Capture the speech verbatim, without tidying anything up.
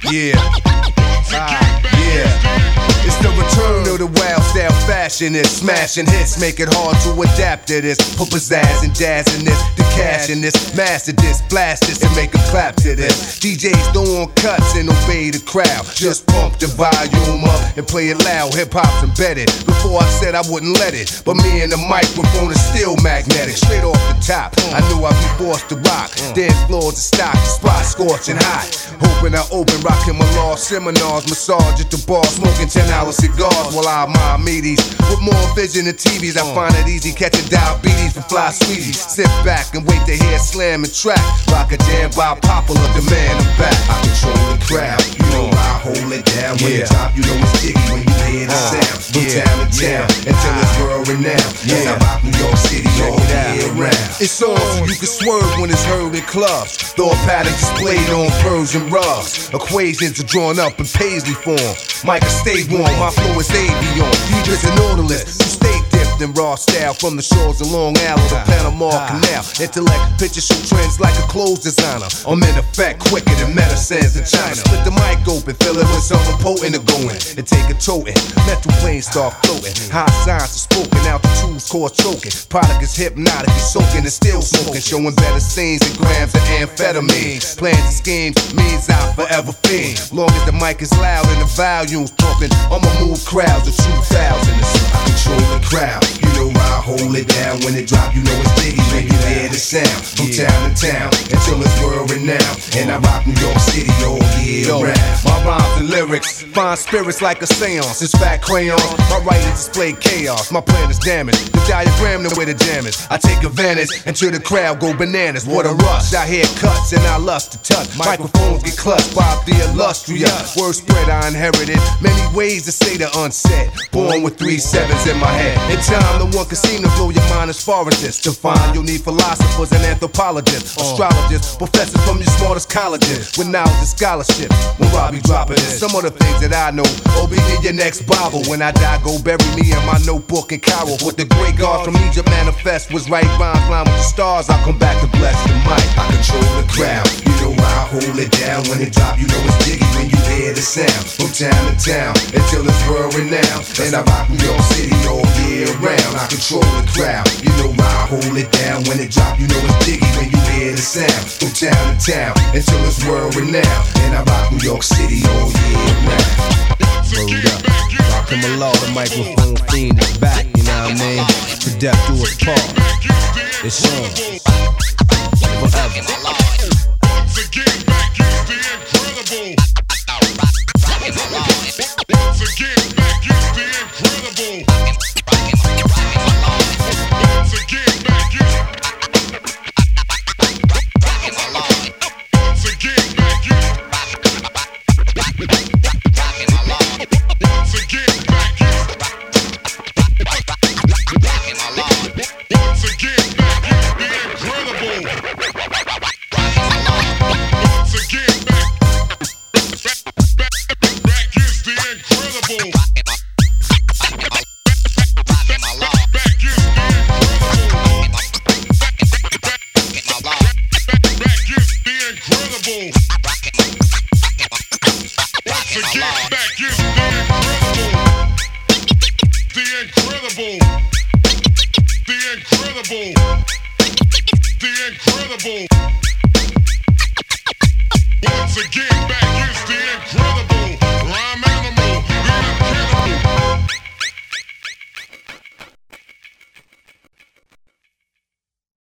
Yeah. Ah, yeah. It's the return of the wild style fashionist. Smashing hits, make it hard to adapt to this. Put pizzazz and jazz in this, the cash in this. Master this, blast this, and make a clap to this. D Js throw on cuts and obey the crowd. Just pump the volume up and play it loud. Hip hop's embedded. Before I said I wouldn't let it, but me and the microphone is still magnetic. Straight off the top, I knew I'd be forced to rock. Dance floors to stock, the spot scorching hot. Hoping I open, rocking my law seminars, massage at the bar, smoking ten hour cigars while I admire meaties. With more vision than T Vs, I find it easy catching diabetes from fly sweeties. Sit back and wait to hear slam and track. Rock a jam by popular demand. I'm back. I control the crowd, you know I hold it down. When Yeah. you drop, you know it's jiggy when you hear the Uh, sound. From yeah. town to town, Yeah. until it's world renowned. Yes, Yeah. I rock New York City all Check it out. year round. It's on so you can swerve when it's heard in clubs. Thought pattern displayed on Persian rugs. Equations are drawn up in paisley form. Micah stay warm, my flow is avion. Deep as an nautilus, you stay dipped in raw style. From the shores of Long Island to Panama Canal. Intellect picture show trends like a clothes designer. I'm in effect quicker than medicines in China. Split the mic open, fill it with something potent to go in. And take a toting, mental planes start floating. High science is spoken, altitudes cause choking. Product is hypnotic, you soaking and still smoking. Showing better scenes and grams of amphetamine. Plans and schemes means I'll forever fiend. Long as the mic is loud and the volume's pumping, I'ma move crowds of two thousand. I control the crowd, you know I hold it down. When it drop, you know it's jiggy when you hear the sound. From Yeah. town to town, until it's world renowned. And I rock New York City all year Yo, round. my rhymes and lyrics find spirits like a seance. It's fat crayons, my writings display chaos. My plan is damaged, the diagram the way the jam is. I take advantage until the crowd go bananas. What a rush, I hear cuts and I lust to touch. Microphones get clutched by the illustrious. Word spread I inherited, many ways to say the unsaid. Born with three sevens in my head. In time, no one can seem to blow your mind as far as this. To find you'll need philosophers and anthropologists, astrologists, professors from your smartest colleges with knowledge and scholarship. When Robbie dropping this, some of the things that I know. Oh, be in your next Bible. When I die, go bury me in my notebook in Cairo. What the great God from Egypt manifest was right rhymes, line with the stars. I'll come back to bless the mic. I control the crowd, you know I hold it down. When it drop, you know it's jiggy when you hear the sound. From town to town, until it's world renowned. And I rock New York City all year round. I control the crowd, you know I hold it down. When it drop, you know it's jiggy when you hear the sound. From town to town, until it's world renowned. And I rock New York City all year round. Word up. Rockin' my law, the microphone fiend is back, you know what I mean? To death do us part. It's on. Forever. Once again, back is the incredible. Once again, back is the incredible. Once again, back is. Once again, back is. Once again, back is. Once again, back is the incredible. Once again, back, back, back is the incredible. Back is the incredible. Back is the incredible. Once again, back is the incredible. The incredible. The incredible. The incredible. Once again.